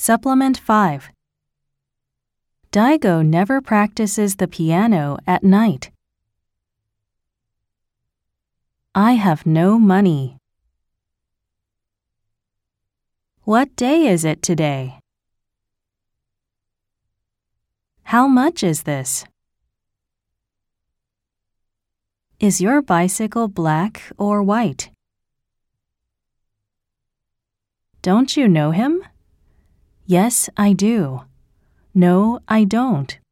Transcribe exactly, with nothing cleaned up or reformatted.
Supplement five. Daigo never practices the piano at night. I have no money. What day is it today? How much is this? Is your bicycle black or white? Don't you know him? Yes, I do. No, I don't.